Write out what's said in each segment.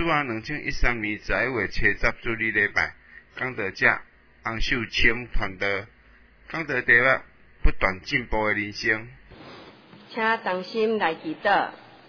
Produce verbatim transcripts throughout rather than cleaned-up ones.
主啊，两千一三年十一月初十主日礼拜，讲到这红秀清传道，讲到第二不断进步的人生。 请同心来祈祷。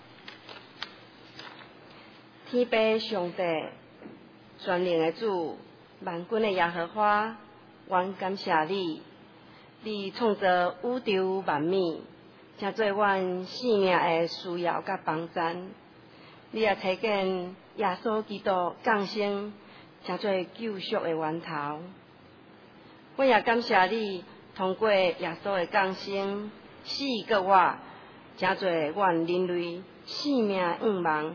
天父上帝，全能的主，万军的耶和华，阮感谢你，你创造宇宙万物，正做阮生命的需要甲帮助。你也提见耶稣基督降生，正做救赎的源头。我也感谢你，通过耶稣的降生，死搁活，正做阮人类生命愿望。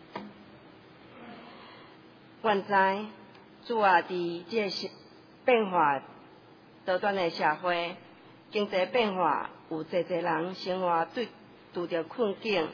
阮知主啊，伫这个变化多端的社会，经济变化，有侪侪人生活对拄着困境，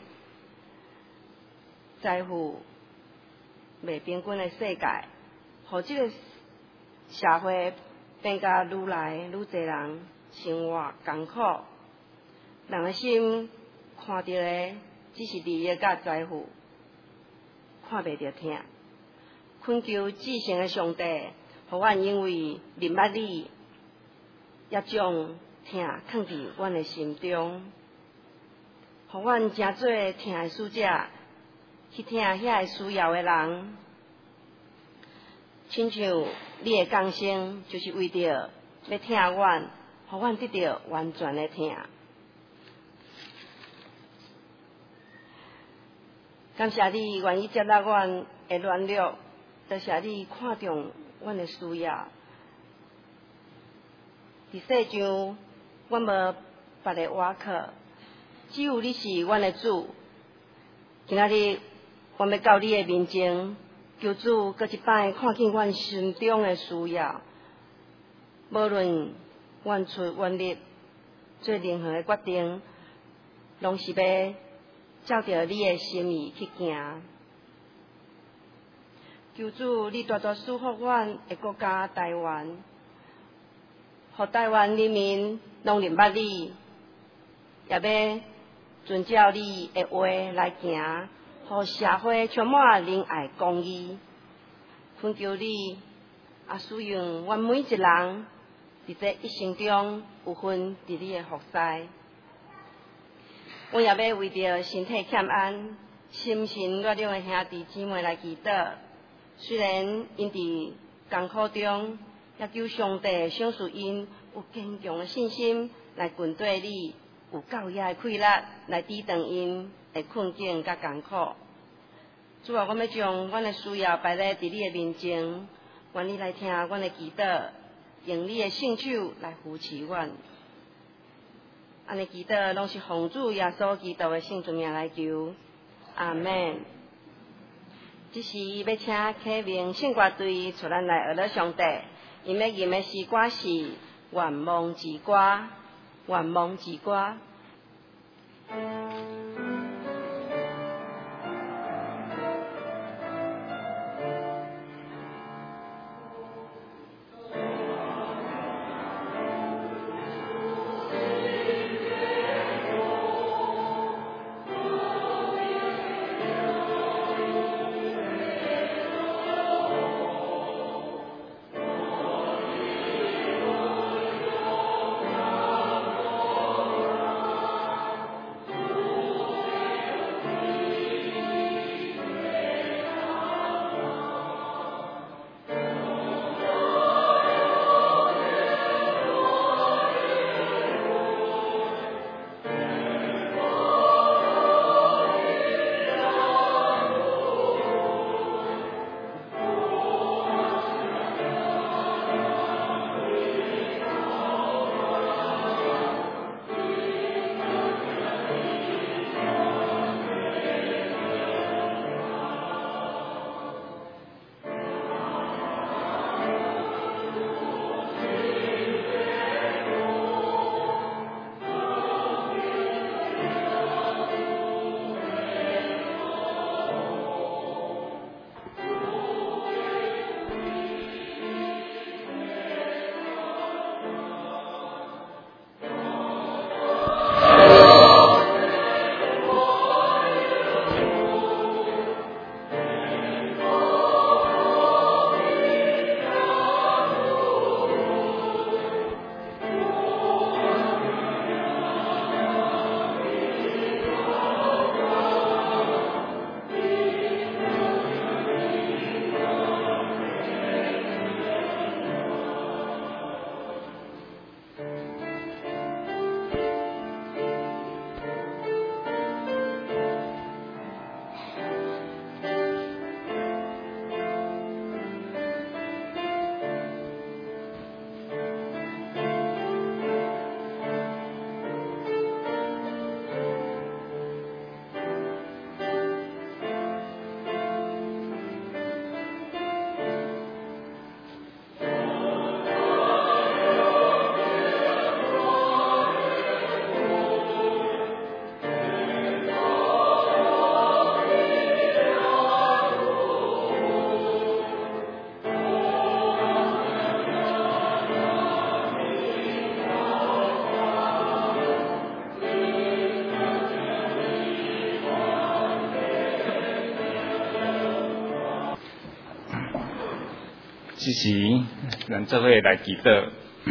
财富未平均的世界，互即个社会变甲愈来愈侪人生活艰苦。人的心看到的只是利益甲财富，看袂到疼。恳求至圣的上帝，互阮因为明捌你，也将疼藏伫阮的心中，互阮诚做疼的使者，去疼遐个需要的人。亲像你的降生，就是为着要疼阮，互阮得到完全的疼。感谢你愿意接纳阮的软弱。多谢你看重阮的需要，伫世上，阮无别个倚靠，只有你是阮的主。今仔日，阮要到你的面前，求主搁一摆看见阮心中的需要，无论阮出阮入，做任何的决定，拢是要照着你的心意去行。求主，你大大赐福阮的国家台湾，互台湾人民拢认捌你，也要遵照你的话来行，互社会充满仁爱公义。恳求你，也使用阮每一人，伫这一生中有份伫你的服侍。我也要为着身体欠安、心神软弱的兄弟姊妹来祈祷。虽然因伫艰苦中，也求上帝赏赐因有坚强的信心来群对你，有教义的气力来抵挡因的困境甲艰苦。主啊，我要将阮的需要摆咧伫你的面前，愿你来听阮的祈祷，用你的圣手来扶持阮。安尼祈祷拢是奉主耶稣基督的圣名来求，阿门。这是要请启明圣歌队出咱来学了上帝，因要吟的诗歌是《愿望之歌》，愿望之歌。 这时咱做伙来祈祷。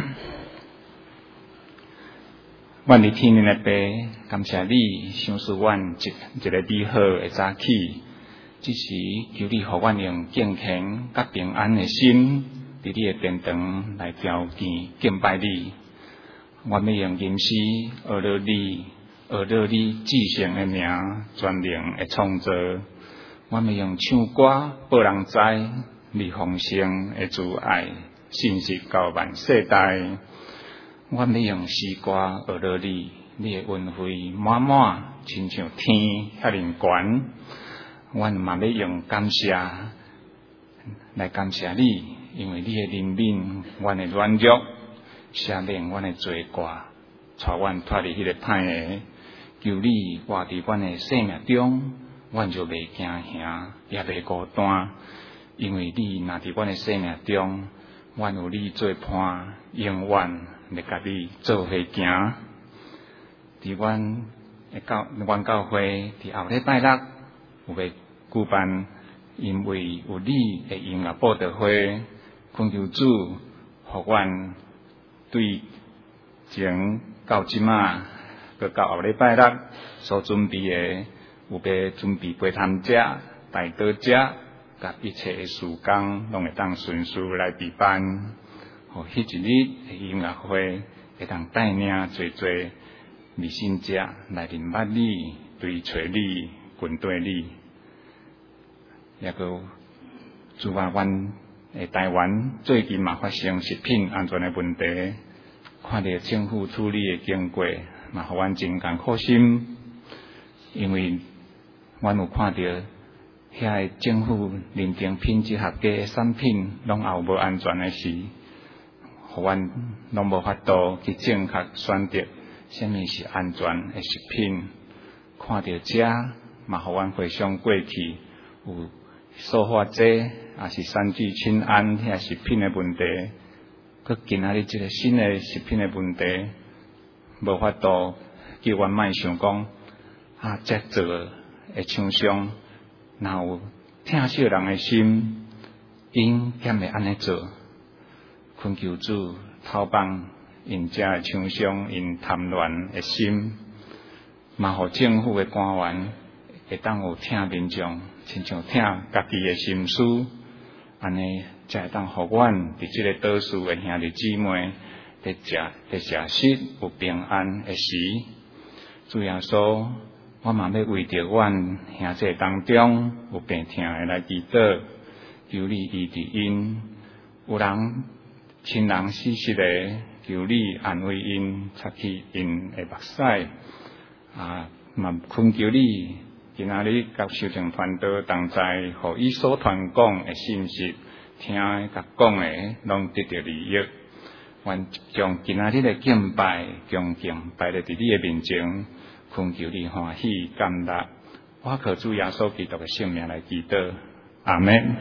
阮伫天灵的爸，感谢你赏赐阮一一个美好的早起。这时求你，互阮用健康甲平安的心，伫你的殿堂来朝见敬拜你。阮要用吟诗学了你，学了你至圣的名，全能的创造。阮要用唱歌报人知，你丰盛的慈爱，信实到万世代。阮要用诗歌学了你，你的恩惠满满，亲像天遐尼悬。阮嘛要用感谢来感谢你，因为你的怜悯，阮的软弱，赦免阮的罪过，带阮脱离迄个歹的。求你活伫阮的生命中，阮就袂惊吓，也袂孤单，因为你若伫阮的生命中，阮有你做伴，永远要甲你做伙行。伫阮的教阮教会伫后礼拜六有要举办，因为有你的音乐报道会，恳求主，互阮对前到即马，佮到后礼拜六所准备的，有要准备陪谈者、带导者，甲一切的事工，拢会当顺序来举办。互迄一日的音乐会，会当带领侪侪未信者来认捌你、追找你、跟对你。也个主啊，阮诶台湾最近嘛发生食品安全诶问题，看到政府处理诶经过，嘛互阮真艰苦心，因为阮有看到遐诶政府认定品质合格诶产品，拢也有无安全诶事，互阮拢无法度去正确选择什么是安全诶食品。看到这，嘛互阮回想过去有塑化剂，也是三聚氰胺遐食品的问题，佮今仔日即个新的食品的问题，无法度叫阮莫想讲啊，这做的厂商，若有疼惜人的心，因敢会安尼做？恳求主透放因遮的厂商因贪婪的心，嘛互政府的官员会当有听民众。亲像听家己的心思，安尼才会当互阮伫即个岛屿的兄弟姊妹，伫食伫食食有平安的时。主耶稣，我嘛要为着阮兄弟当中有病痛的来祈祷，求你医治因；有人亲人死失的，求你安慰因，擦去因的目屎。啊，嘛恳求你。今仔日甲修正团队同在，互伊所传讲的信息，听甲讲的，拢得到利益。愿将今仔日的敬拜、恭敬摆在伫你的面前，恳求你欢喜感纳。我靠主耶稣基督的性命来祈祷，阿门。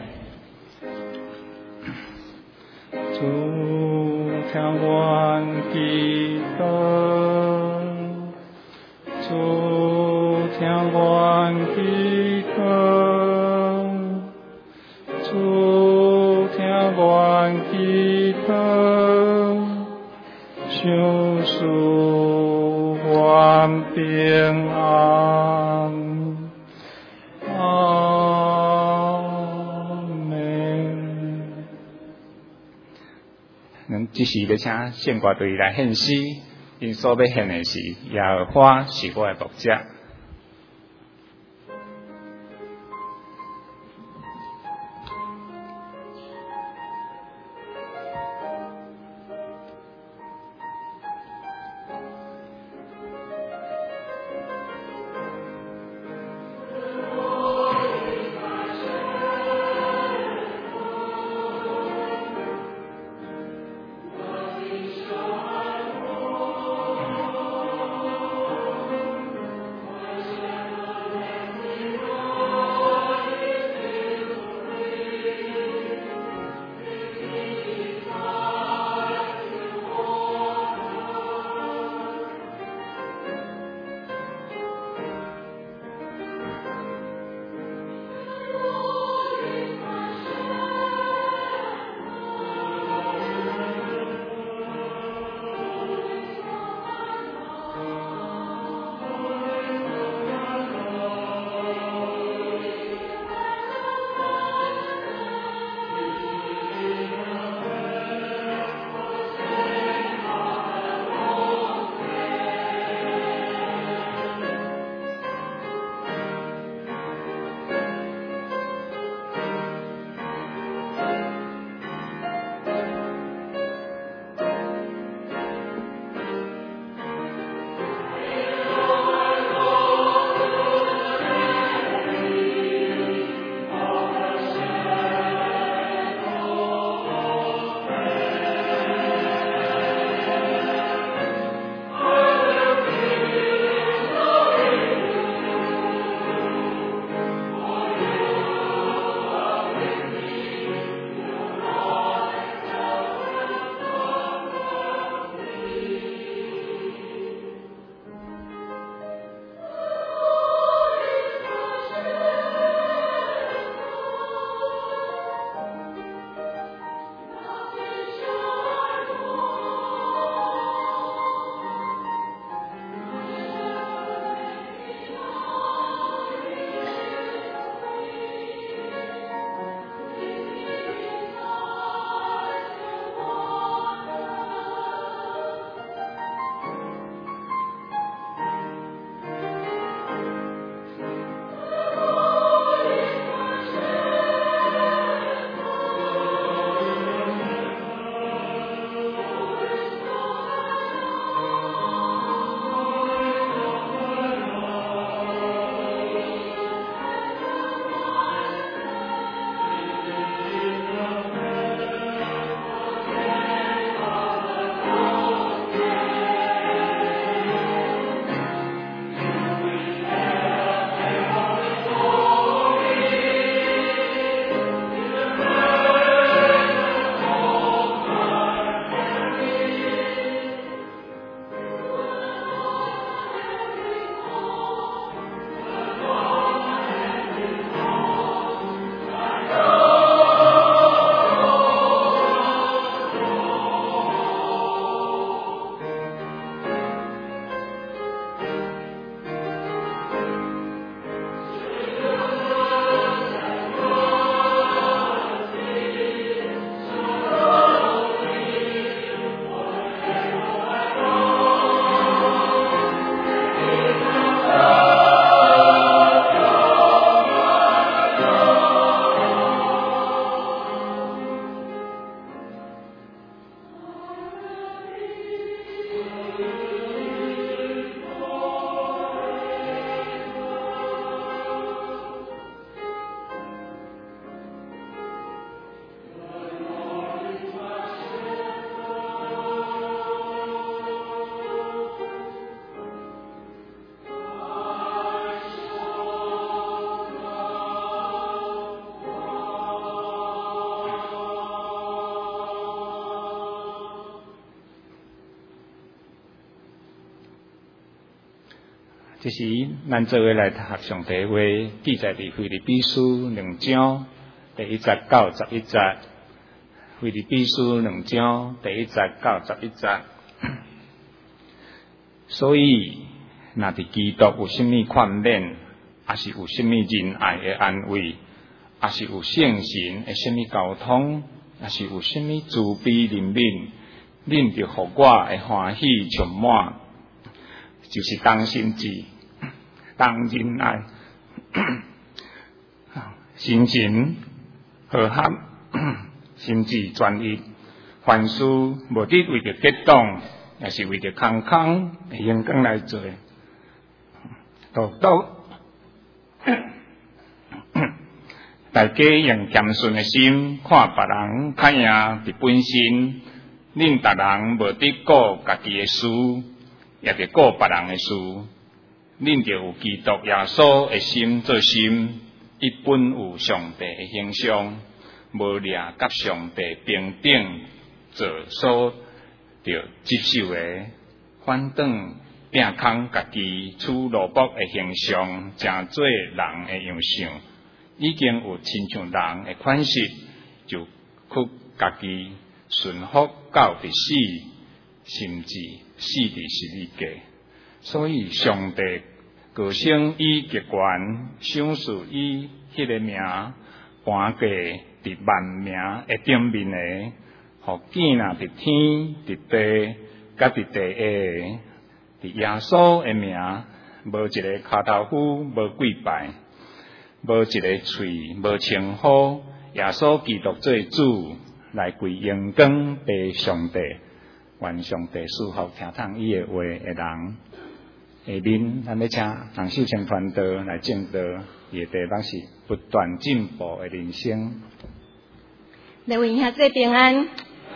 主听阮祈祷，主。听阮祈祷，主听阮祈祷，赏赐阮平安。阿门。咱即时要请献歌队来献诗，因所要献的是耶和华是我的牧者。 这是咱做伙来读上帝话，记载伫腓立比书两章第一节到十一节。腓立比书两章第一节到十一节。所以，若伫基督有甚物劝勉，也是有甚物仁爱的安慰，也是有圣神的甚物交通，也是有甚物慈悲怜悯，恁就互我会欢喜充满，就是当心志。当仁爱，心情和谐，心智专一，凡事无得为着激动，也是为着空空的阳光来做。都都，大家用谦逊的心看别人看赢伫本身，恁逐人无得顾家己的事，也得顾别人的事。恁就有基督耶稣的心做心，伊本有上帝的形象，无掠甲上帝平等做所着接受的，反倒摒空家己处奴仆的形象，诚做人的样相，已经有亲像人的款式，就屈家己顺服到伫死，甚至死伫十字架。所以上帝高升伊极悬，赏赐伊迄个名，搬过伫万名的顶面的，互见若伫天、伫地、甲伫地下，伫耶稣的名，无一个骹头夫无跪拜，无一个喙无称呼，耶稣基督做主，来归荣光俾上帝。愿上帝赐福听从伊的话的人。下面，咱要请洪秀清传道来证道，伊的题目是不断进步的人生。 各位兄弟平安，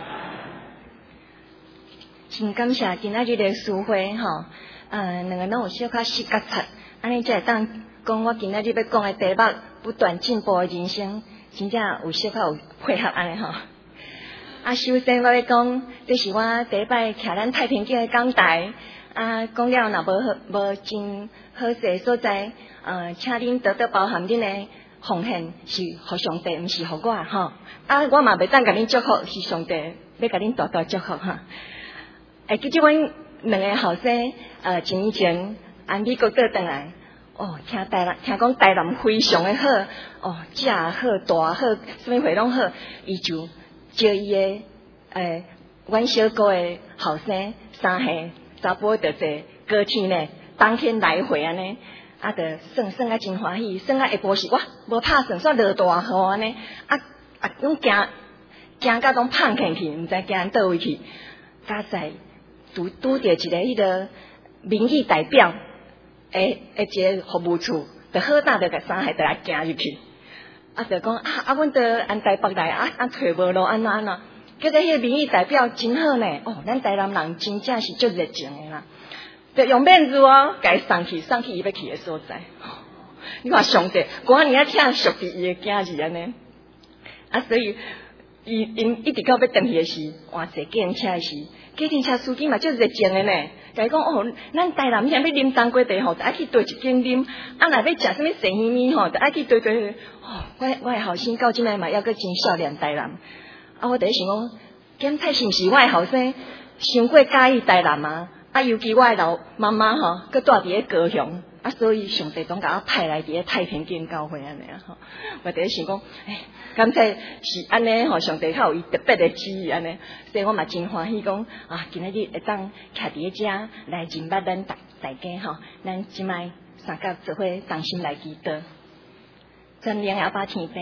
真感谢今仔日的聚会吼，呃，两个拢有小可细觉察，安尼才会当讲我今仔日要讲的题目不断进步的人生，真正有小可有配合安尼吼。啊，首先我要讲，这是我第一摆徛咱太平间的讲台。啊，讲了若无好无真好势所在，呃，请恁多多包涵恁的奉献是互上帝，毋是互我吼。啊，我嘛袂当甲恁祝福，是上帝要甲恁大大祝福哈。诶，记住阮两个后生，呃，一年前安美国倒转来，哦，听台南听讲台南非常的好，哦，食好大好，什么货拢好，伊就招伊的诶，阮小姑的后生三岁。查甫就坐高铁呢，当天来回安尼，啊，就算算啊真欢喜，算啊下晡时哇，无拍算煞落大雨安尼，啊啊，拢惊惊甲拢胖起去，毋知惊倒位去。加在拄拄着一个迄个民意代表，诶诶，一个服务处，就好大着甲三下就来行入去，啊，就讲啊啊，阮到安台北来啊啊，找无路安怎安怎。叫做迄个民意代表真好呢，哦，咱台南人真正是足热情的啦，就用面子哦，甲伊送去送去伊要去的所在。哦、你看上帝，我年啊请属伫伊的囝儿安尼，啊，所以伊因一直到要登去的时，换坐计程车的时，计程车司机嘛足热情的呢，甲伊讲哦，咱台南现要啉冬瓜茶吼，就爱去兑一间啉，啊，若要食什么生鱼面吼，就爱去兑兑。哦，我我的后生到即摆嘛，还阁真少年台南。啊！我第一想讲，检测是毋是我的后生伤过介意台南啊？啊，尤其我的老妈妈吼，佮住伫咧高雄，啊，所以上帝总甲我派来伫咧太平间教会安尼啊吼。我第一想讲，诶，检测是安尼吼，上帝较有伊特别的旨意安尼，所以我嘛真欢喜讲啊，今仔日会当徛伫咧遮来认捌咱大大家吼，咱即摆三甲做伙同心来祈祷，真灵阿爸天父。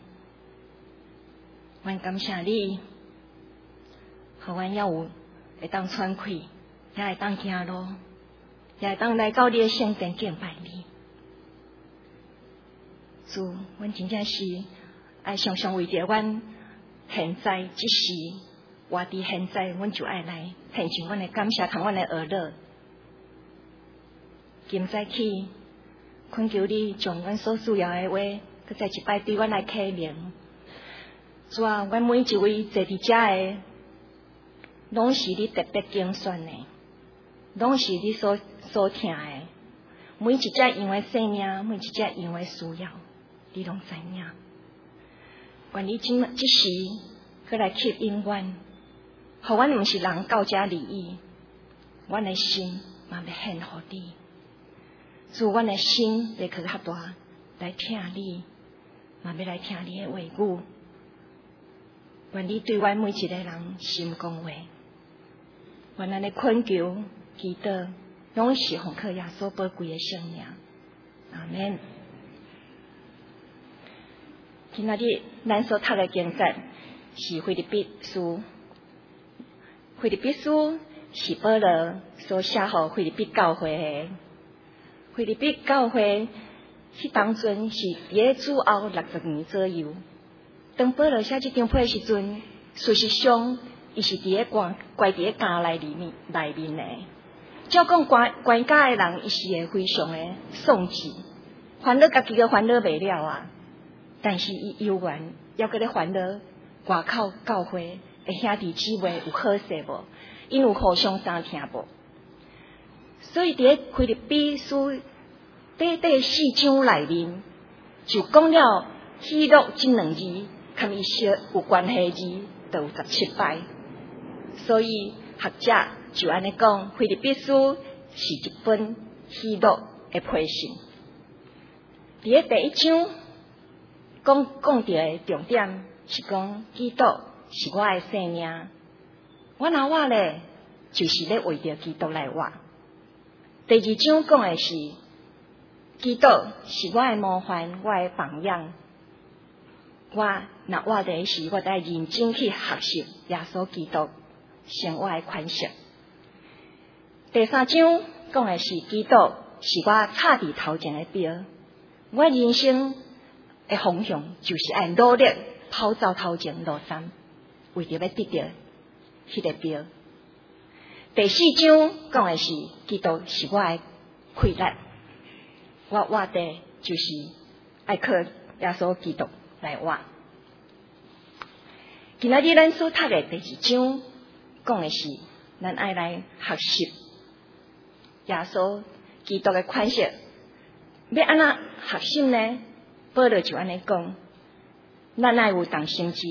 阮感谢你，互阮也有会当喘气，也会当行路，也会当来到你的圣殿敬拜你。主，阮真正是爱常常为着阮现在即时活伫现在，阮就爱来献上阮的感谢同阮的娱乐。今早起，恳求你将阮所需要的话，佮再一摆对阮来启明。主啊，阮每一位坐伫遮的，拢是你特别拣选的，拢是你所所听的。 每一只样的生命，每一只样的需要，你拢知影。愿你今即时，佮来吸引阮，互阮毋是人到遮利益，阮的心嘛要献互你，祝阮的心来去较大，来听你，嘛要来听你的话语。愿你对阮每一个人心讲话，愿咱的恳求、祈祷，拢是奉靠耶稣宝贵的圣名。阿们。今仔日咱所读的经节是腓立比书，腓立比书是保罗所写互腓立比教会的。腓立比教会迄当阵是伫主后六十年左右。当保罗写即张批的时阵，事实上伊是伫咧关关伫咧家内里面内面的。照讲关关家的人，伊是会非常的丧志，烦恼家己个烦恼袂了啊。但是伊犹原要搁咧烦恼外口教会的兄弟姊妹有好势无，因有互相相听无。所以伫咧腓立比书短短四章内面，就讲了喜乐这两字，甲伊小有关系字，都有十七摆。所以学者就安尼讲，腓立比书是一本喜乐的批信。伫咧第一章。讲讲到的重点是讲，基督是我的生命，我若活咧，就是咧为着基督来活。第二章讲的是，基督是我的模范，我的榜样。我若活咧是，我得认真去学习耶稣基督生活的款式。第三章讲的是，基督是我插伫头前的标，我人生的方向就是按努力跑走头前路山，为着要得到迄个标。第四章讲的是，基督是我的快乐，我活的就是爱靠耶稣基督来活。今仔日咱所读的第二章讲的是，咱爱来学习耶稣基督的款式，要安怎学习呢？保罗就安尼讲，咱爱有同心志，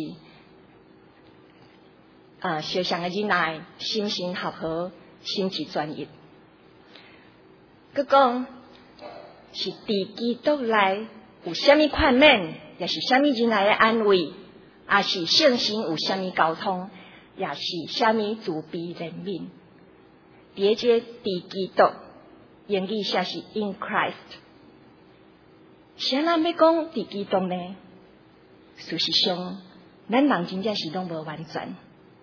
啊，相像的忍耐，心心合合，心志专一。佮讲是伫基督内有啥物款面，也是啥物忍耐的安慰，也是圣心有啥物交通，也是啥物慈悲怜悯。伫这伫基督，英语写是 in Christ。是安怎要讲伫基督呢？事实上，咱人真正是拢无完全。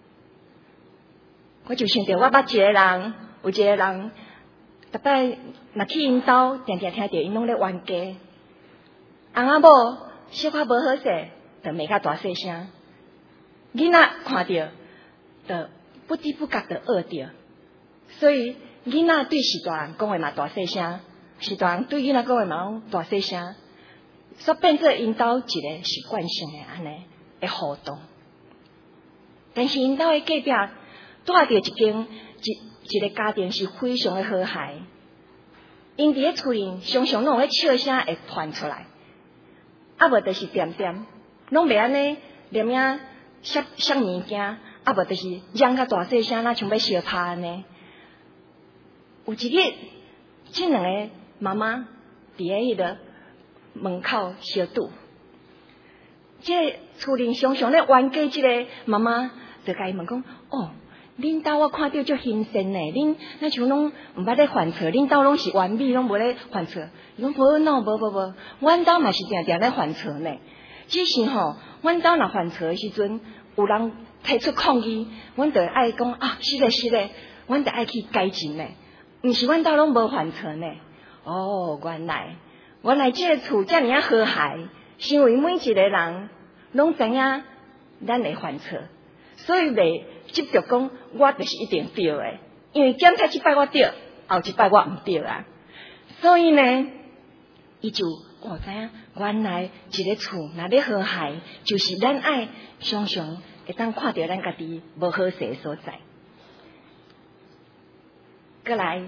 我就想着我捌一个人，有一个人，逐摆若去因兜，定定听着因拢咧冤家。翁仔某小可无好势，就骂较大细声。囡仔看着，就不知不觉就学着。所以囡仔对是大人讲话嘛大细声。是大人对囡仔讲话嘛拢大细声，所变做因兜一个习惯性的安尼的互动。但是因兜的隔壁住着一间一一个家庭是非常的和谐，因伫咧厝里常常拢有咧笑声会传出来，啊无就是点点，拢袂安尼连影摔摔物件，啊无就是嚷较大细声，若像要相拍安尼。有一日，这两个妈妈伫咧迄个门口相拄，即个厝里常常咧冤家，即个妈妈就甲伊问讲：哦，恁兜我看到足新鲜呢，恁那像拢毋捌咧犯错，恁兜拢是完美，拢无咧犯错。伊讲无喏，无无无，阮兜嘛是定定咧犯错呢。只是吼，阮兜若犯错的时阵，有人提出抗议，阮就爱讲啊，是咧是咧，阮就爱去改进呢。毋是阮兜拢无犯错呢。哦，原来原来这个厝遮尔啊和谐，是因为每一个人拢知影咱会犯错，所以袂执着讲我就是一定对的，因为检测即摆我对，后一摆我毋对啊。所以呢，伊就我知影，原来一个厝若咧和谐，就是咱爱常常会当看到咱家己无好势的所在。过来，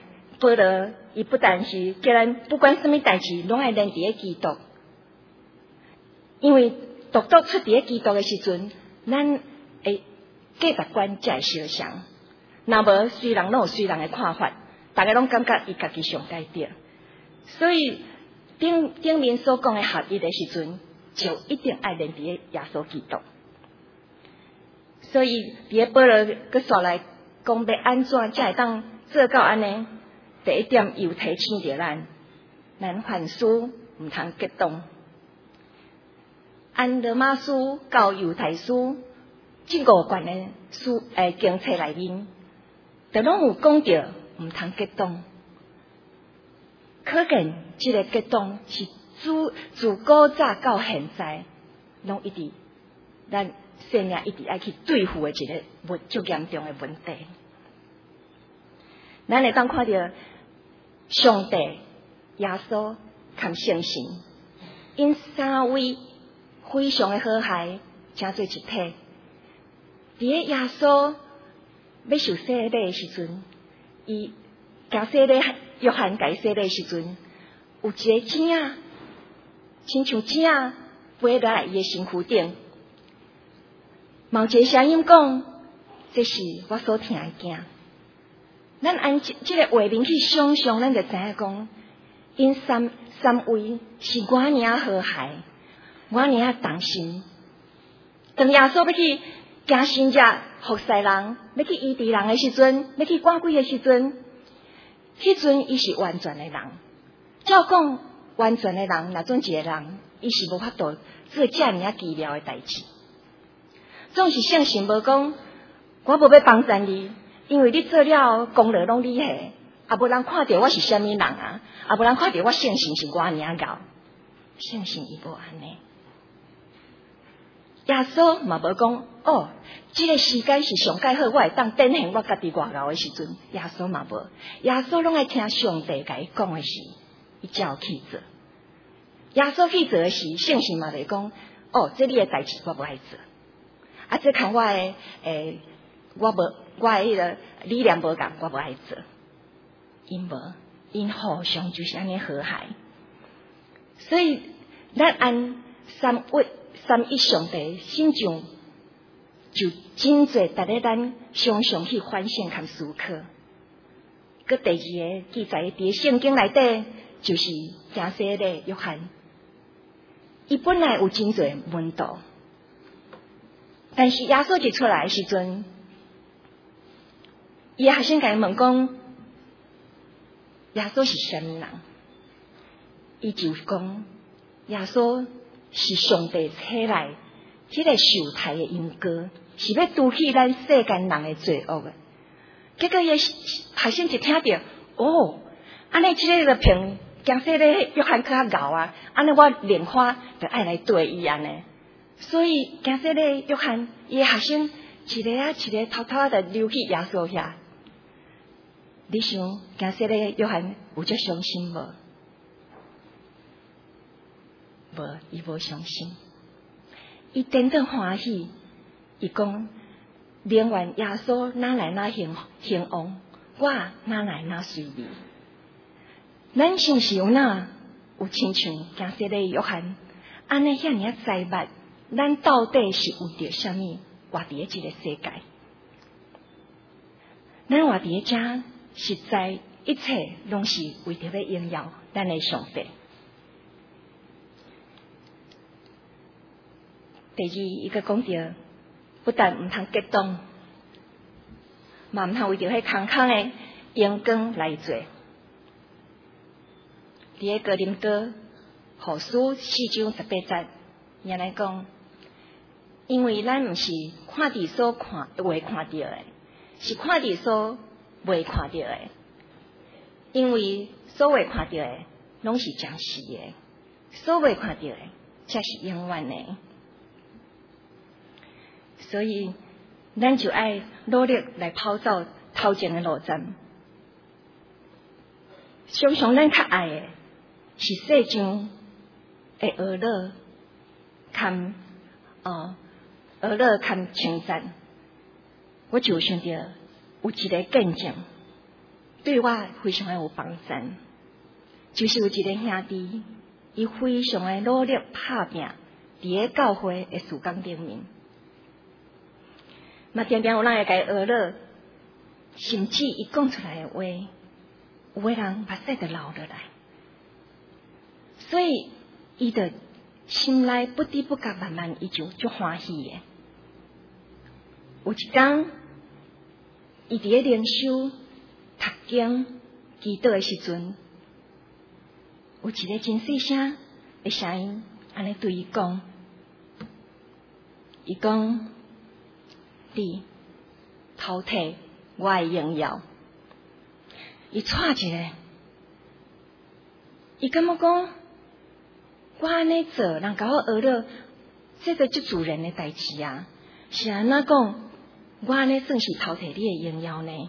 保罗伊不但是叫咱不管什么代志，拢爱认伫咧基督，因为独独出伫咧基督的时阵，咱会价值观才会相像。若无，虽人拢有虽人的看法，大家拢感觉伊家己上界对，所以顶顶面所讲的合一的时阵，就一定爱认伫咧耶稣基督。所以伫咧保罗佮刷来讲要安怎才会当做到安尼？第一点又提醒着咱，咱凡事毋通激动。按罗马书到犹太书这五卷的书诶经册内面，都拢有讲着毋通激动。可见这个激动是自自古早到现在，拢一直咱生命一直爱去对付的一个问足严重的问题。咱会当看到上帝、耶稣和圣神，因三位非常的和諧，成做一体。伫咧耶稣要受洗礼的时阵，伊行洗礼，约翰甲伊洗礼的时阵，有一个井仔，亲像井仔飞落来伊的身躯顶，有一个声音讲：“这是我所疼的囝。”咱按这这个画面去想象，咱就知影讲，因三三位是我尔和諧，我尔同心。当耶稣要去行神迹、服侍人，要去医治人的时阵，要去赶鬼的时阵，迄阵伊是完全的人。照讲，完全的人，若准一个人，伊是无法度做遮尔奇妙的代志。总是圣神无讲，我无要帮助你。因为你做了功劳拢厉害，啊无人看到我是虾米人啊，啊无人看到我圣神是我尔高，圣神伊无安尼。耶稣嘛无讲哦，这个时间是上介好，我会当展现我家己外高的时阵，耶稣嘛无，耶稣拢爱听上帝甲伊讲的事，伊才有去做。耶稣去做的事，圣神嘛会讲哦，这你的代志我无爱做，啊这看我的诶。我无，我的迄个理念无共，我无爱做。因无，因互相就是安尼和諧。所以，咱按三位三一上帝心上，就真侪值得咱常常去反省和思考。佮第二个記載伫聖經內底，就是行洗禮約翰，伊本來有真侪門徒，但是耶穌一出來的時陣。伊學生甲伊問講，耶穌是啥物人？伊就講，耶穌是上帝差來，即個受害的因果，是要除去咱世間人的罪惡的。結果伊學生一聽到，哦，安尼即個就憑行洗禮約翰較牛啊，安尼我連花就愛來對伊安尼。所以行洗禮約翰，伊的學生一個啊一個偷偷的溜去耶穌遐。你想行洗禮約翰有遮傷心無？無，伊無傷心。伊真正歡喜，伊講：寧願耶穌哪來哪興興旺，我哪來哪隨你。咱是毋是有哪有親像行洗禮約翰安尼遐爾知捌，咱到底是為着啥物活佇咧即個世界？咱活佇咧遮。實在一切攏是為着要榮耀咱的上帝。第二，伊個講到，不但毋通激動，嘛毋通為着迄空空的陽光來做。伫個哥林多後書四章十八節，也來講，因為咱毋是看佇所看未看到的，是看佇所未看到的，因為所未看到的攏是暫時的，所未看到的才是永遠的。所以，咱就愛努力來跑走頭前的路站。常常咱較愛的是世上的娛樂，含哦娛樂含稱讚。我就想到。有一個見證， 对我非常的有帮助。就是有一个兄弟，伊非常的努力打拼，伫个教会的事工顶面，嘛常常有人会甲伊学了，甚至伊讲出来的话，有个人目屎就流落来，所以伊就心内不知不觉慢慢伊就足欢喜的。有一天，伊伫个灵修、读经、祈祷的时阵，有一个真细声的声音，安尼对伊讲：“伊讲，你偷摕我的荣耀。”伊喘一个，伊感觉讲，我安尼做，人甲我学了，这个足自然的代志啊，是安怎讲？我安尼算是偷摕你的荣耀呢？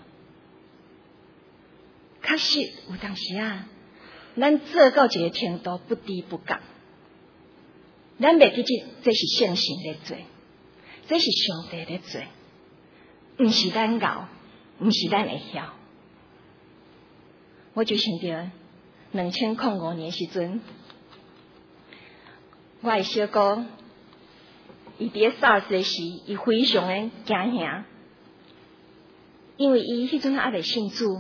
确实有当时啊，咱做到一个程度，不知不觉，咱袂记得这是圣神在做，这是上帝在做，毋是咱熬，毋是咱会晓。我就想到两千零五年时阵，我的小姑，伊伫个三岁时，伊非常的惊吓，因为伊迄阵还未信主。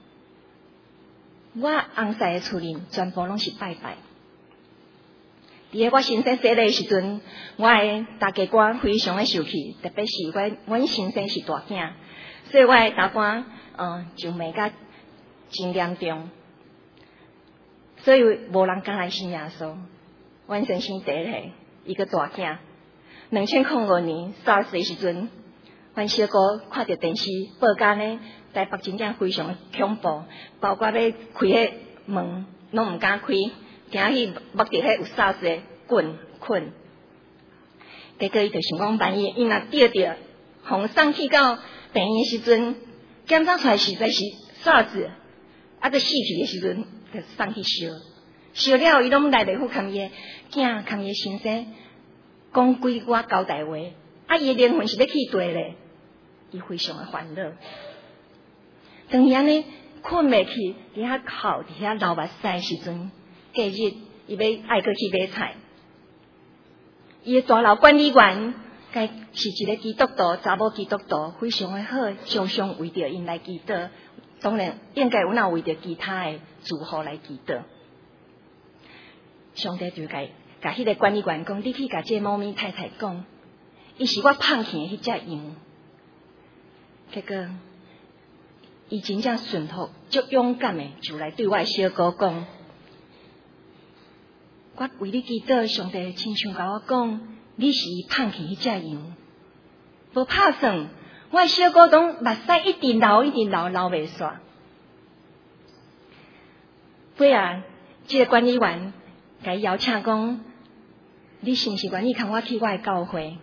我翁婿的厝里全部拢是拜拜。伫个我先生洗礼的时阵，我的大家官非常的受气，特别是阮阮先生是大囝，所以我的大官嗯就骂甲真严重，所以无人敢来信耶稣。阮先生第一个，伊个大囝，两千零五年三岁时阵，阮小姑看到电视报讲呢，台北真正非常的恐怖，包括要开迄门拢毋敢开，惊去目伫迄有三岁棍困。结果伊就想讲，万一伊若跌着，互送去到病院时阵，检查出来实在是沙子，啊，着死去的时阵，就送去烧。烧了后，伊拢来袂赴看伊的囝，看伊的先生，讲几寡交代话，啊，伊的灵魂是要去地咧，伊非常的烦恼。当伊安尼困袂去，伫遐哭，伫遐流目屎的时阵，隔日伊要爱过去买菜。伊的大楼管理员，该是一个基督徒，查某基督徒，非常的好，常常为着因来祈祷。当然，应该有哪为着其他的住户来祈祷。上帝就甲甲迄个管理员讲：“你去甲这猫咪太太讲，伊是我放弃的迄只羊。”结果，伊真正顺服，足勇敢的，就来对我的小姑讲：“我为你祈祷，上帝亲像甲我讲，你是伊放弃迄只羊，无拍算，我的小姑拢目屎一直流，一直流，流袂煞。”尾啊，这个管理员甲伊邀请讲：“你是毋是愿意跟我去我的教会？”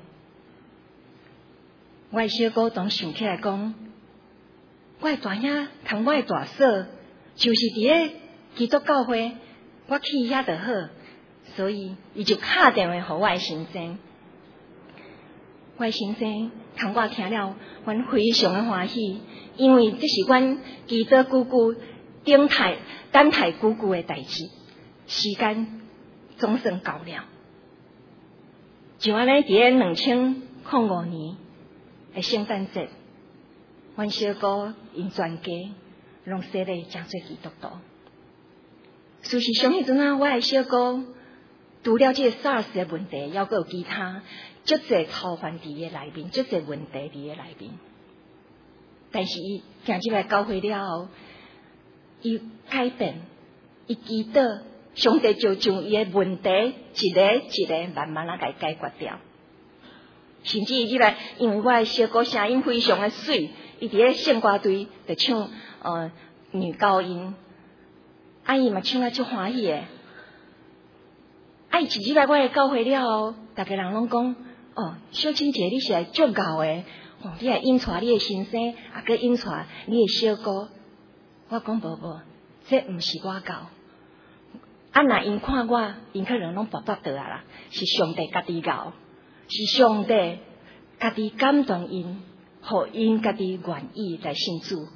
我的小姑当想起来讲：“我的大兄同我的大嫂，就是伫个基督教会，我去遐就好。”所以，伊就打电话互我的先生。我的先生同我听了，阮非常的欢喜，因为这是阮基督久久等待、等待久久的代志，时间总算到了。就安尼，伫个两千零五年的圣诞节，阮小姑因全家拢洗礼成做基督徒。事实上，迄阵啊，我的小姑除了这个 SARS 的问题，还阁有其他足侪操烦伫个内面，足侪问题伫个内面。但是伊行入来教会了后，伊改变，伊祈祷，上帝就将伊的问题一个一个慢慢啊甲伊解决掉。甚至伊入来，因为我的小姑声音非常的水，伊伫个圣歌队就唱呃女高音，啊伊嘛唱啊足欢喜的。啊！伊一入来我的教会了后，大家人拢讲：“哦，小青姐，你是来足熬的，哦，你来引带你的先生，也佮引带你的小姑。”我讲无无，这毋是我教。啊，若因看我，因可能拢跋跋倒啊啦，是上帝家己教，是上帝家己感动因，互因家己愿意来信主。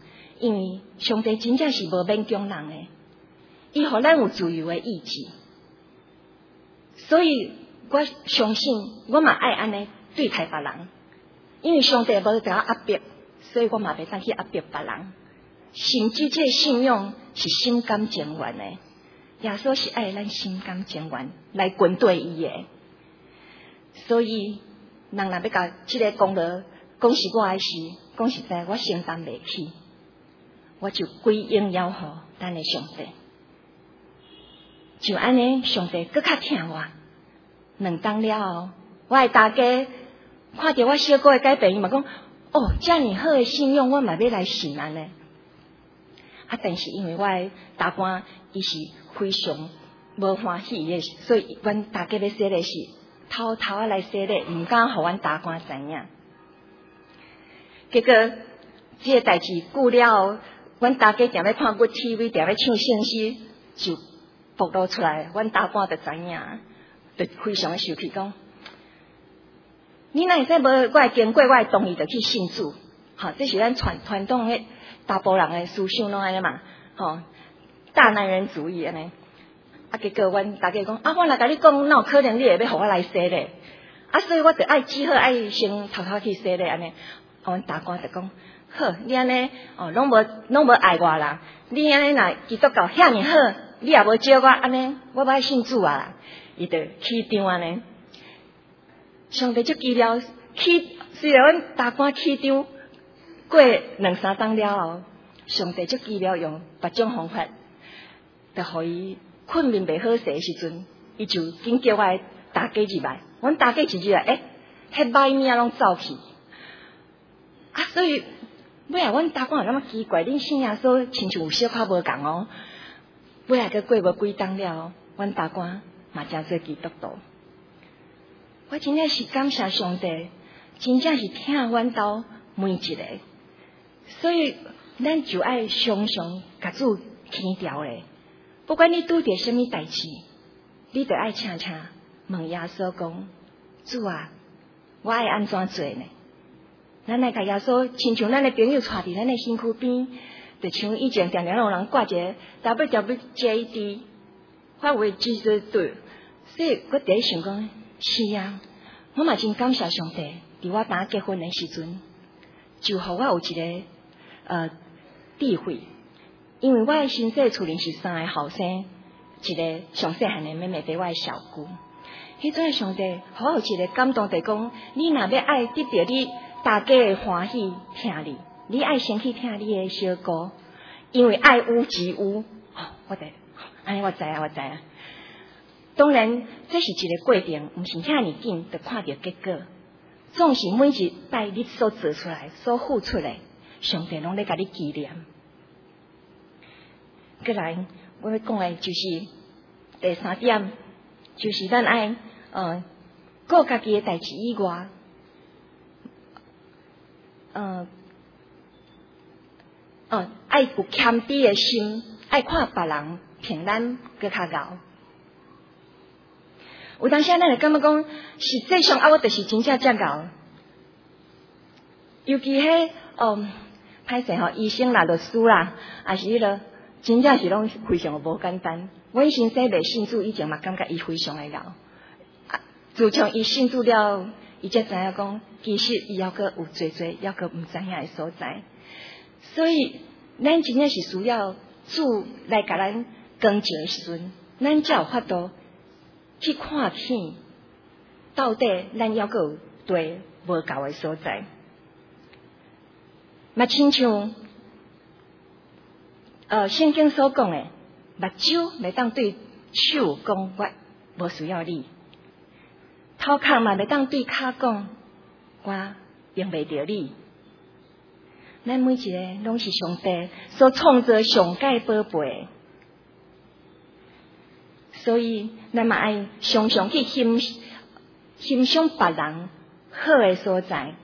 因为上帝真正是无勉强人诶，伊互咱有自由诶意志，所以我相信我嘛爱安尼对待别人，因为上帝无甲我压迫，所以我嘛袂当去压迫别人。甚至这信仰是心甘情愿诶，耶稣是爱咱心甘情愿来跟对伊诶，所以人若要甲即个功劳讲是我诶事，讲实在我承担袂起，我就归应要互咱诶上帝。就安尼，上帝搁较疼我。两当了后，我诶大家看到我小哥诶改变，伊嘛讲：哦，遮尔好诶信仰，我嘛要来信安尼。啊，但是因为我诶大官伊是非常无欢喜诶，所以阮大家要洗礼是偷偷啊来洗礼，毋敢互阮大官知影。结果即个代志久了，阮大家踮咧看骨 T V， 踮咧唱圣诗，就暴露出来，阮大官就知影，就非常诶生气，讲：你哪会使无我诶经过，我诶同意就去信主？好，这是咱传传统诶大部人诶思想拢安尼嘛，吼，大男人主义安尼。啊，结果阮大家讲：啊，我若甲你讲，哪有可能你会要互我来洗礼？啊，所以我就爱只好爱先偷偷去洗礼安尼。啊，阮大官就讲：好，你安尼哦，拢无拢无爱我啦。你安尼若基督教遐尔好，你也无招我安尼，我无爱信主啊。伊就起张安尼。上帝足奇妙，起虽然阮大官起张过两三冬了后，上帝足奇妙用别种方法，就互伊困眠袂好势诶时阵，伊就紧叫我大家入来。阮大家一入来，诶、欸，迄歹命拢走去。啊，所以尾来阮大官有感觉奇怪，恁信耶稣亲像有小可无共哦。尾来佮过无几冬了，阮大官嘛真做基督徒。我真正是感谢上帝，真正是疼阮兜每一个，所以咱就爱常常甲主天调咧。不管你拄着什么代志，你就爱请请问耶稣讲：主啊，我爱安怎做呢？咱来甲耶稣，亲像咱的朋友带伫咱的身躯边，就像以前常常有人挂一个 W W J D， What would Jesus do？ 所以我第一想讲，是啊，我嘛真感谢上帝，伫我当结婚的时阵，就互我有一个呃智慧，因为我的身世厝里是三个后生，一个上细汉的妹妹对我的小姑。迄阵上帝互我有一个感动，就讲你若要爱得到你大家的欢喜听你，你爱先去听你的小歌，因为爱屋及乌。哦，我得，安尼我知啊，我知啊。当然，这是一个过程，毋是遐尔紧就看到结果。总是每一摆你所做出来、所付出的，上帝拢咧甲你纪念。过来，我要讲的就是第三点，就是咱爱呃顾家己的代志以外，呃呃爱有谦卑的心，爱看别人平咱搁较敖。有当时咱会感觉讲，实际上啊，我就是真正遮敖。尤其迄嗯，歹势吼，医生啦、律师啦，也是迄个，真正是拢非常无简单。阮先生未信主以前嘛，感觉伊非常的敖。啊，自从伊信主了，伊才知影讲，其实伊还阁有侪侪，还阁毋知影的所在。所以，咱真正是需要主来甲咱光照的时阵，咱才有法度去看见，到底咱还阁有对无够的所在。嘛，亲像呃圣经所讲的，目睭袂当对手讲我无需要你，头壳嘛袂当对骹讲我用袂着你。咱每一个拢是上帝所创造上界宝贝，所以咱嘛爱常常去欣欣赏别人好的所在。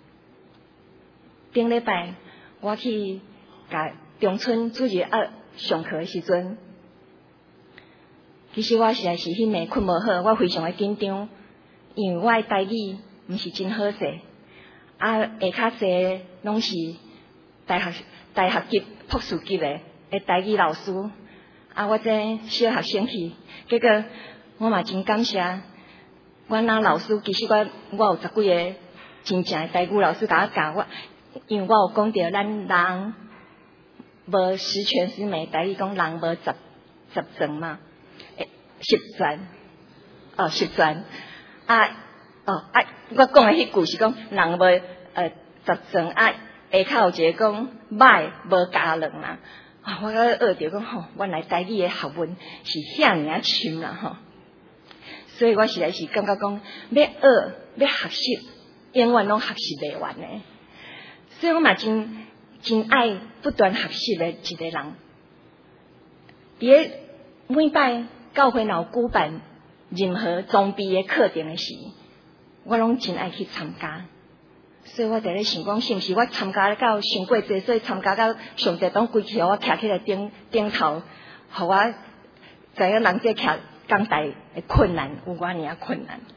顶礼拜我去甲中村主任啊上课的时阵，其实我实在是迄暝困无好，我非常的紧张，因为我的台语毋是真好势，啊下骹济拢是大学大学级、博士级的诶台语老师，啊，我这小学生去，结果我嘛真感谢，阮那老师其实我我有十几个真正的台语老师甲我教我，因为我有讲到咱人无十全十美，台语讲人无十十全嘛，诶，十全，哦，十全，啊，哦，啊，我讲的迄句是讲人无呃十全啊。下骹有一个讲歹无加人啦，啊！我个学着讲吼，原来台语的学问是遐尔啊深啦吼，所以我实在是感觉讲要学要学习，永远拢学习袂完的。所以我嘛真真爱不断学习的一个人。伫咧每摆教会若有举办任何装备的课程的时，我拢真爱去参加。所以我在咧想讲，是毋是我参加到上过济，所以参加到上帝当规气，互我徛起来顶顶头，互我知影人这徛讲台的困难有偌尔啊困难。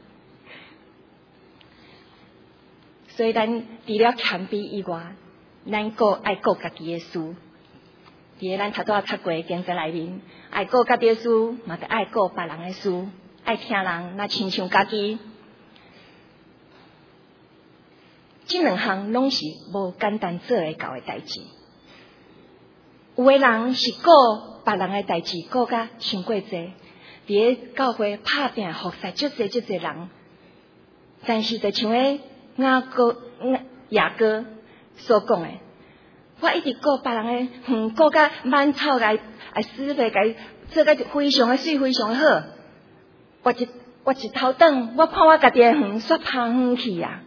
所以咱除了谦卑以外，咱个爱顾家己的事。伫咧咱头拄仔读过的经节内面，爱顾家己的事，嘛着爱顾别人的事，爱听人，那亲像家己。这两项拢是无简单做会到的代志。有的人是顾别人的代志，顾甲伤过济，伫咧教会拍拼服侍足济足济人，但是就像迄雅各雅各所讲的，我一直顾别人的，嗯，顾甲满草来来施肥，甲做甲非常的水，非常的好。我一我一头顿，我看我家己的园煞芳远去啊！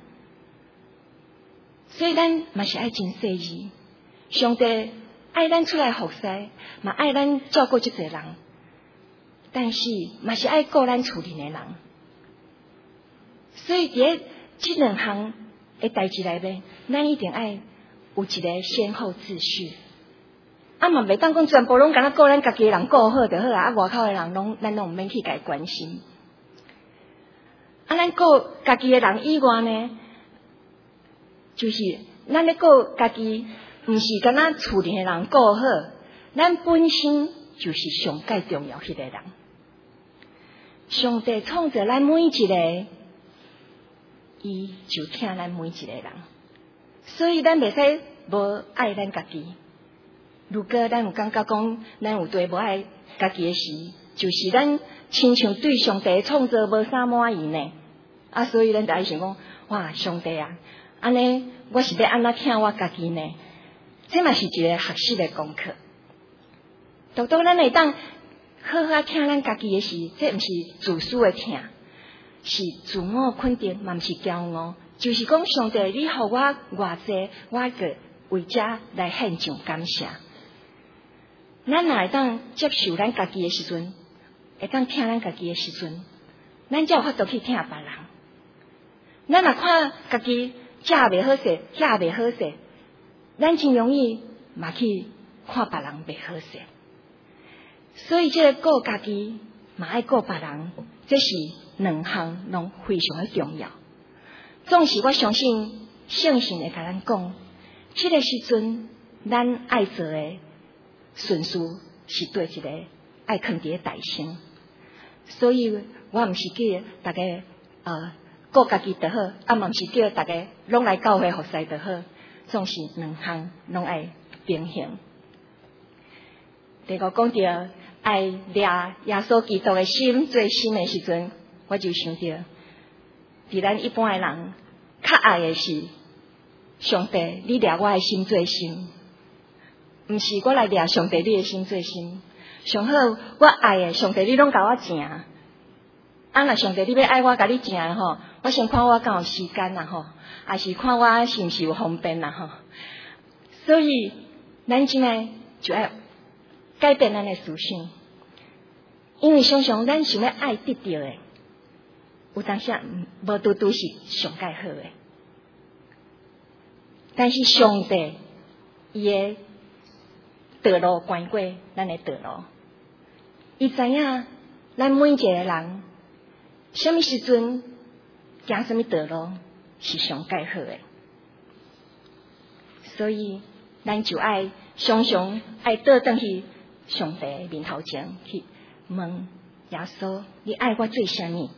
所以咱嘛是爱真细意，上帝爱咱出来服侍，嘛爱咱照顾这些人，但是嘛是爱顾咱厝里的人。所以伫这两项的代志内面，咱一定爱有一个先后秩序。啊嘛袂当讲全部拢敢若顾咱家己的人顾好就好啊，啊外口的人拢咱拢毋免去甲伊关心。啊，咱顾家己的人以外呢？就是咱咧顾家己，毋是敢若厝里的人顾好，咱本身就是上介重要迄个人。上帝创造咱每一个，伊就疼咱每一个人，所以咱袂使无爱咱家己。如果咱有感觉讲咱有对无爱家己的时，就是咱亲像对上帝创造无啥满意呢。啊，所以咱就爱想讲，哇，上帝啊！安尼，我是要安怎听我家己呢？这嘛是一个学习的功课。独独咱会当好好听咱家己的事，这毋是自私的听，是自我肯定，嘛毋是骄傲。就是讲，上帝，你互我偌济，我个为这来献上感谢。咱若会当接受咱家己的时阵，会当听咱家己的时阵，咱才有法度去听别人。咱若看家己这袂好势，遐袂好势，咱真容易嘛去看别人袂好势。所以这个顾家己，嘛爱顾别人，这是两项拢非常的重要。总是我相信圣神会甲咱讲，这个时阵咱爱做的顺序是对一个爱放伫大先。所以我毋是叫大家呃。顾家己就好，啊，嘛毋是叫大家拢来教会服侍就好，总是两项拢爱平衡。第五讲到爱抓耶稣基督的心最深的时阵，我就想到，伫咱一般的人较爱的是上帝，你抓我的心最深，毋是我来抓上帝你的心最深。上好，我爱的上帝，你拢甲我正。啊！若上帝你要爱我，甲你正吼，我先看我敢有时间啦吼，还是看我是毋是有方便啦吼。所以咱真诶就要改变咱诶思想，因为常常咱想要爱得到诶，有当时无拄拄是上介好诶。但是上帝伊诶道路关过咱诶道路，伊知影咱每一个人。什么时阵行什么道路是上介好的，所以咱就爱常常爱倒转去上帝面头前去问耶稣：你爱我做啥物？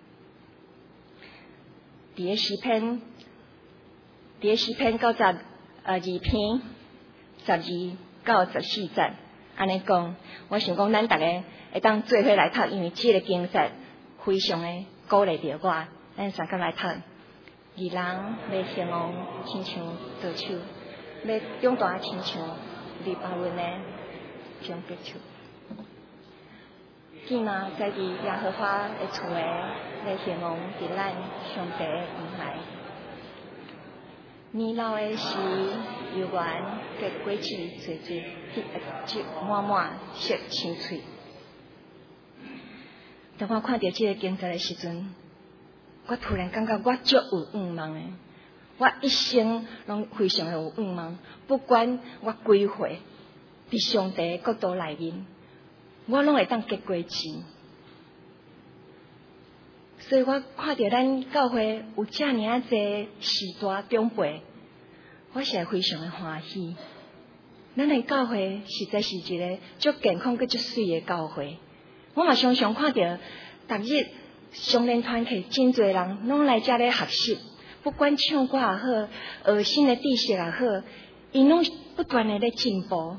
伫个诗篇，伫个诗篇九十呃二篇十二到十四节，安尼讲，我想讲咱大家会当做伙来读，因为这个经节非常的鼓励着我，咱三个来读。二人要兴旺，亲像稻树；要长大，亲像黎巴嫩的棕榈树。见嘛，在伫耶和华的厝诶，要兴旺伫咱上帝院内。年老的时，犹原结果子垂垂，结满满色青翠。当我看到这个经节的时阵，我突然感觉我足有愿望诶，我一生拢非常有愿望，不管我几岁，伫上帝的国度内面，我拢会当结果子。所以我看到咱教会有遮尔啊侪时代长辈，我是会非常的欢喜。咱的教会实在是一个足健康佮足水的教会。我嘛常常看到，逐日相连团体真侪人拢来遮咧学习，不管唱歌也好，学新的知识也好，因拢不断的咧进步。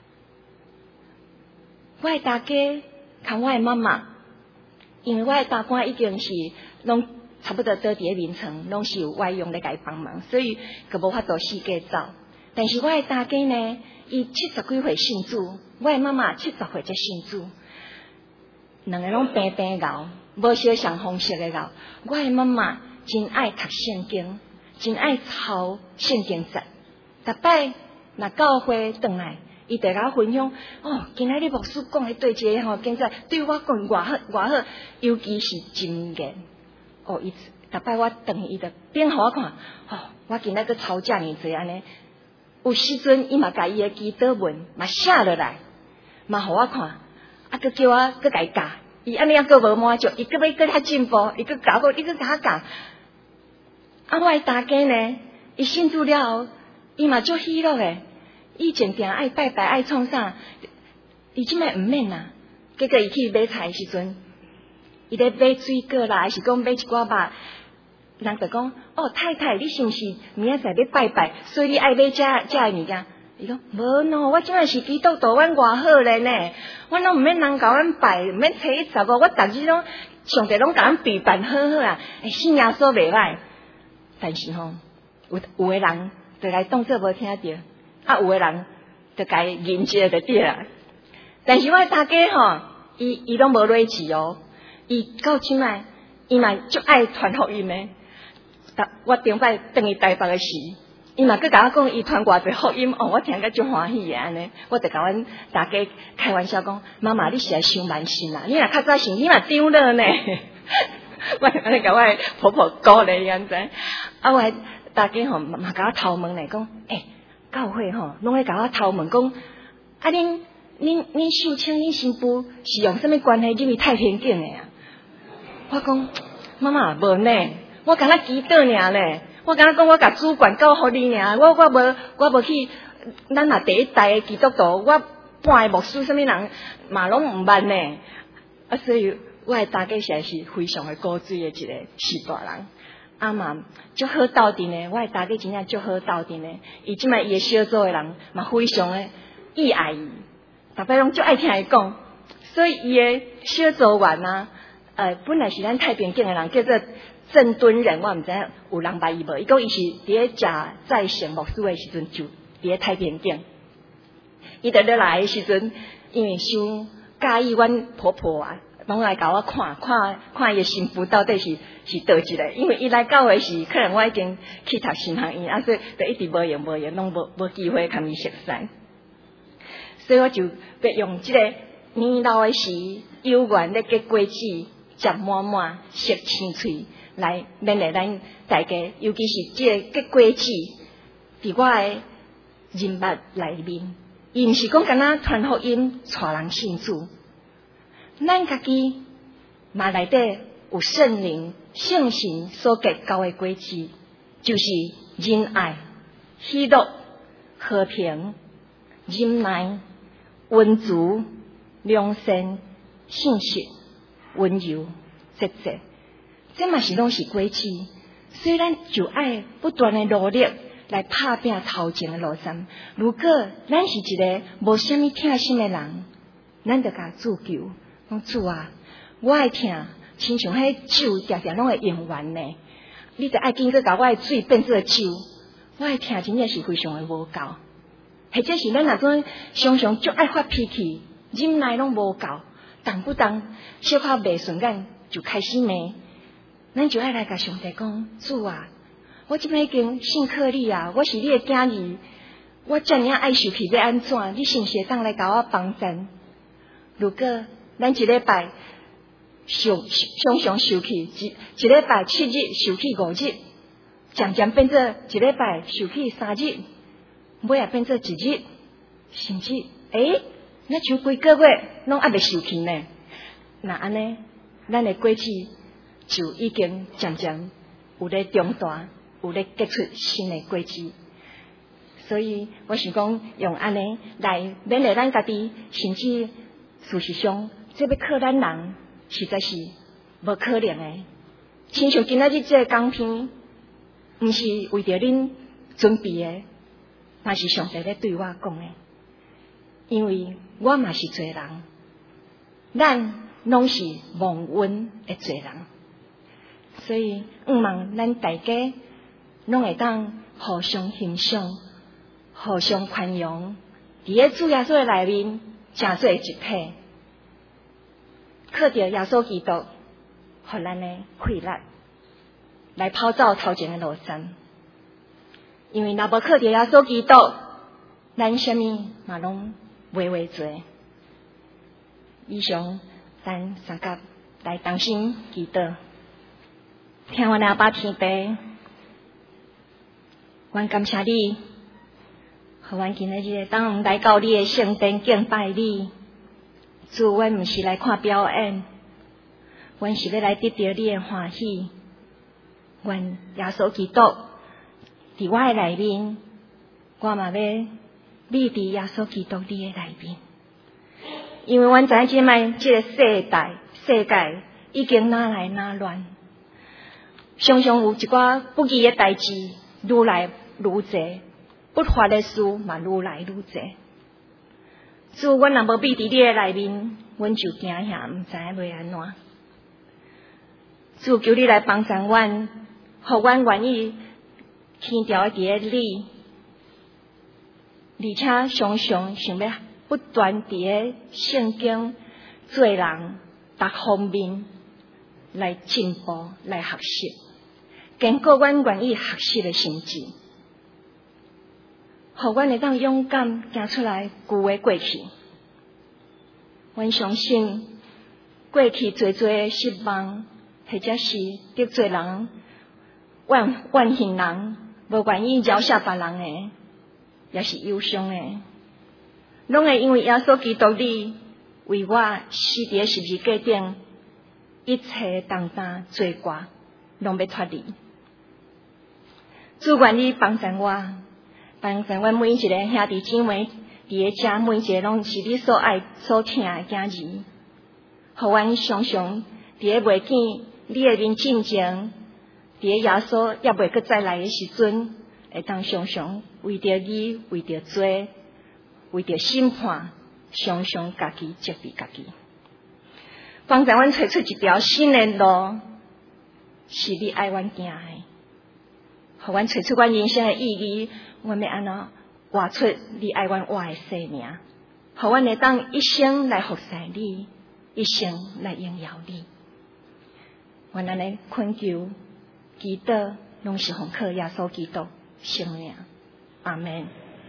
我的大家，看我的妈妈，因为我的大官已经是拢差不多倒伫咧眠床，拢是有外佣咧甲伊帮忙，所以佮无法度四界走。但是我的大家呢，伊七十几岁信主，我的妈妈七十岁才信主，两个拢平平熬，无小上方式的熬。我的妈妈真爱读圣经，真爱抄圣经节，逐摆若教会转来，伊就甲我分享哦，今仔日牧师讲的对这个吼，经节对我讲偌好偌好，尤其是真言。哦，伊逐摆我等伊就变互我看，哦，我今仔个抄遮尔济安尼。有时阵伊嘛甲伊的祈祷文嘛写落来，嘛互我看，啊，佮叫我佮甲伊教，伊安尼啊佮无满足，伊佮要佮较进步，伊佮教我，伊佮甲我教。啊，我的大家呢，伊信主了后，伊嘛足喜乐的。以前定爱拜拜爱创啥，伊即摆毋免啦。结果伊去买菜的时阵，伊咧买水果啦，还是讲买一寡肉。人就讲，哦，太太，你是毋是明仔载要拜拜，所以你爱买遮遮的物件？伊讲无喏，我即摆是基督徒，阮偌好咧呢，阮拢毋免人甲阮拜，毋免初一十五，我逐日拢上帝拢甲阮备办好好啊，诶，信耶稣袂歹。但是吼，有有诶人就来当作无听着，啊，有诶人就甲伊认接就对啦。但是我大家吼，伊伊拢无类似哦，伊到即摆，伊嘛足爱传福音诶。我顶摆等于台北的时，伊嘛佮甲我讲伊传偌济福音，哦，我听甲足欢喜的安尼，我就甲阮大家开玩笑讲，妈妈你是来伤慢心啦，你若较早信，你嘛丢了呢。我安尼甲我婆婆鼓励安怎？啊，我大家吼嘛甲我偷问来讲，诶、欸，教会吼拢会甲我偷问讲，啊恁恁恁秀清恁新妇是用什么关系入去太平境的啊？我讲妈妈无呢。我敢若祈祷尔咧，我敢若讲我甲主管交互你尔，我我无我无去，咱嘛第一代的基督徒，我半个牧师什么人嘛拢毋捌呢，啊，所以我的大家实在是非常的古锥的一个士大人，啊嘛足好斗阵呢，我的大家真正足好斗阵呢，伊即摆伊的小组的人嘛非常的意爱伊，逐摆拢足爱听伊讲，所以伊的小组员啊，呃，本来是咱太平境的人，叫做郑敦仁，我毋知影有人捌伊无？伊讲伊是伫咧食在成牧师的时阵，就伫咧太平境。伊伫咧来的时阵，因为伤介意阮婆婆啊，拢来甲我看看看伊的新妇到底是是倒一个。因为伊来教会时，可能我已经去读神学院，啊，所以就一直无用无用，拢无无机会甲伊熟悉。所以我就要用即个年老的时，有缘咧结果子，结满满，色青翠。来勉励咱大家，尤其是这个结果子，伫我的人脉内面，伊毋是讲敢若传福音、带人信主，咱家己嘛内底有圣灵、圣神所结交的果子，就是仁爱、喜乐、和平、 忍耐、温足、良善、信实、温柔、节制，这嘛是拢是果子。所以咱就爱不断的努力来打拼头前的路程。如果咱是一个无什么疼心的人，咱就甲主求，讲主啊，我爱疼，亲像迄酒常常拢会用完呢。你就爱紧去甲我的水变做酒，我爱疼真正是非常的无够。或者是咱若种常常足爱发脾气，忍耐拢无够，动不动小可袂顺眼就开始骂。咱就爱来甲上帝讲，主啊，我即摆已经信靠你啊，我是你的囝儿，我遮尔爱受气要安怎？你是毋是会当来甲我帮衬？如果咱一礼拜受常常受气，一一礼拜七日受气五日，渐渐变做一礼拜受气三日，尾也变做一日，甚至诶，那像规个月拢还袂受气呢。那安尼，咱的过去就已经渐渐有咧长大，有咧结出新的果子。所以我想讲，用安尼来勉励咱家己，甚至事实上，这要靠咱人，实在是无可能的。亲像今仔日这个讲篇，毋是为着恁准备的，嘛是上帝咧对我讲的。因为我嘛是罪人，咱拢是蒙恩的罪人。所以，毋望咱大家拢会当互相欣赏、互相宽容，伫咧主耶稣的内面，成做一体，靠着耶稣基督，互咱的气力来跑走头前的路程。因为若无靠着耶稣基督，咱什么嘛拢袂会做。以上，咱三甲来同心祈祷。听我阿爸天父，阮感谢你，互阮今日日当来到你的圣殿敬拜你。主，阮毋是来看表演，阮是要来得到你的欢喜。阮耶稣基督伫我的内面，我嘛要立伫耶稣基督你的内面。因为阮知影即摆即个世代世界已经哪来哪乱。常常有一寡不义的代志愈来愈多，不法的事嘛愈来愈多。主，阮若无闭伫你的内面，阮就惊吓，毋知影要安怎。主，求你来帮助阮，互阮愿意天条伫咧你，而且常常想要不断伫咧圣经做人各方面来进步，来学习。经过阮愿意学习的心智，互阮会当勇敢行出来，旧的过去。阮相信过去最多的失望，或者是得罪人、怨怨恨人、无愿意饶恕别人的，也是忧伤的，拢会因为耶稣基督你为我死伫十字架顶，一切重担罪过，拢要脱离。主，愿你帮助我，帮助阮每一个兄弟姊妹，伫咧遮每一个拢是你所爱所疼的囝儿，互阮常常伫咧袂见你的面进前，伫咧耶稣也袂阁再来的时阵，会当常常为着你，为着罪，为着审判，常常家己责备家己，帮助阮找出一条新的路，是你爱阮行的。互阮找出阮人生的意义，阮要安怎活出你爱阮活的生命？互阮会当一生来服侍你，一生来荣耀你。阮安尼恳求、祈祷，拢是奉靠耶稣基督圣名。阿门。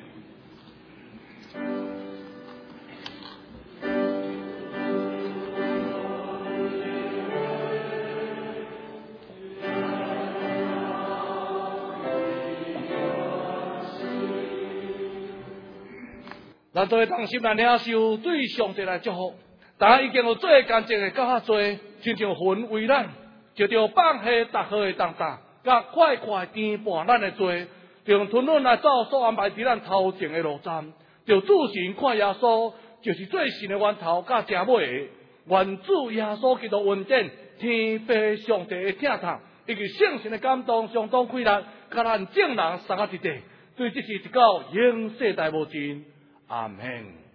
咱做同心来领受对上帝来祝福，大家已经有做干净的较较多，亲像云为咱，就着放下逐号的重担，甲快快填满咱的罪，用吞忍来走所安排伫咱头前的路站。 就主神看耶稣，就是最神的源头甲正尾的。愿主耶稣基督恩典、天父上帝的疼痛，以及圣神的感动，相当开力，甲咱众人三个一地，对这是一到永世代无尽。阿门。